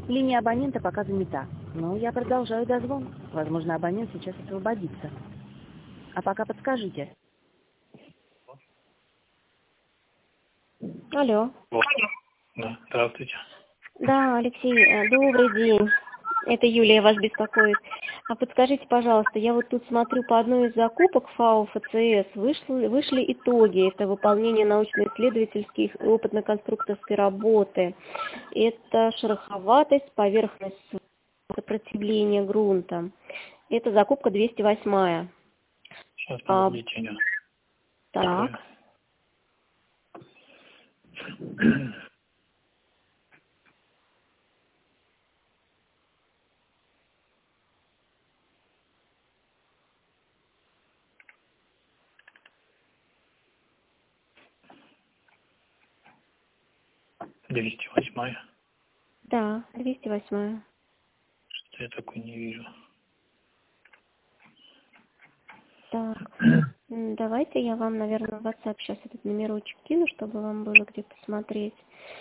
Линия абонента пока занята, но я продолжаю дозвон. Возможно, абонент сейчас освободится. А пока подскажите. Алло. Да, здравствуйте. Да, Алексей, добрый день. Это Юлия вас беспокоит. А подскажите, пожалуйста, я вот тут смотрю по одной из закупок ФАО ФЦС, вышли итоги. Это выполнение научно-исследовательских и опытно-конструкторской работы. Это шероховатость, поверхность сопротивления грунта. Это закупка 208. Сейчас, подождите. Так. Двести 208. Да, 208. Что я такой не вижу. Так, давайте я вам, наверное, в WhatsApp сейчас этот номерочек кину, чтобы вам было где посмотреть.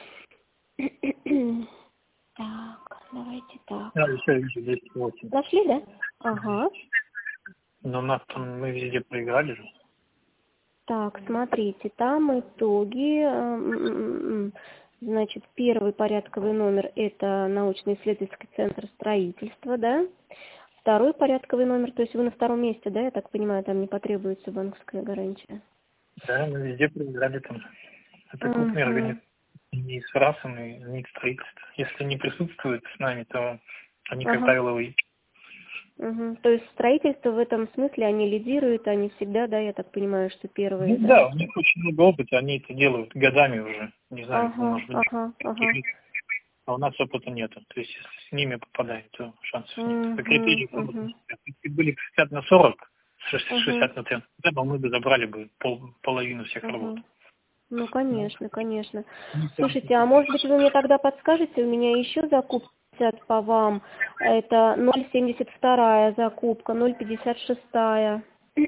Так, давайте так. Я еще вижу 208. Нашли, да? Ага. Но у нас там мы везде проиграли же. Так, смотрите, там итоги. Значит, первый порядковый номер – это научно-исследовательский центр строительства, да? Второй порядковый номер, то есть вы на втором месте, да, я так понимаю, там не потребуется банковская гарантия? Да, мы везде проиграли там. Это крупные организации. Не с РАСом, и не строительство. Если не присутствуют с нами, то они, как правило, выйдут. То есть строительство в этом смысле, они лидируют, они всегда, да, я так понимаю, что первые, Ну, да, у них очень много опыта, они это делают годами уже. Не знаю, может быть. А у нас опыта нету. То есть, если с ними попадаем, то шансов нет. По критерию если были 60/40, 60/30, тогда мы бы забрали бы половину всех работ. Ну, конечно, конечно. Слушайте, а может быть вы мне тогда подскажете, у меня еще закупка по вам, это 0,72 закупка, 0,56.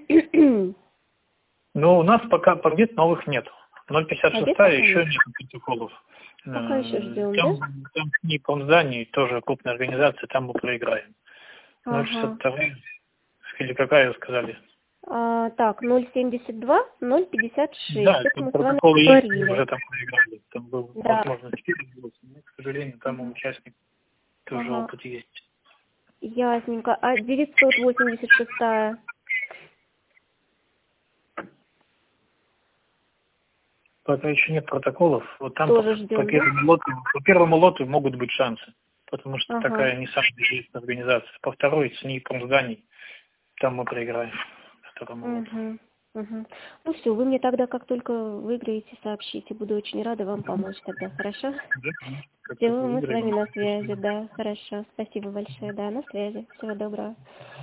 Но у нас пока побед новых нет. 0,56 еще нет протоколов. Пока еще ждем, там в Ником здании тоже крупная организация, там мы проиграем. 0,62 или какая вы сказали? Так, 0,72, 0,56. Да, это мы с вами протоколы есть, говорили. мы уже там проиграли. Там был, возможно, 4 голоса, но, к сожалению, там у участников тоже опыт есть. Ясненько. А 986? Пока еще нет протоколов. Вот там Тоже по первому лоту могут быть шансы, потому что такая не самая известная организация. По второй, с НИИПом зданий, там мы проиграем второму лоту. Ну все, вы мне тогда, как только выиграете, сообщите. Буду очень рада вам помочь тогда, хорошо? Да, Все, мы с вами на связи, да, хорошо. Спасибо большое, да, на связи. Всего доброго.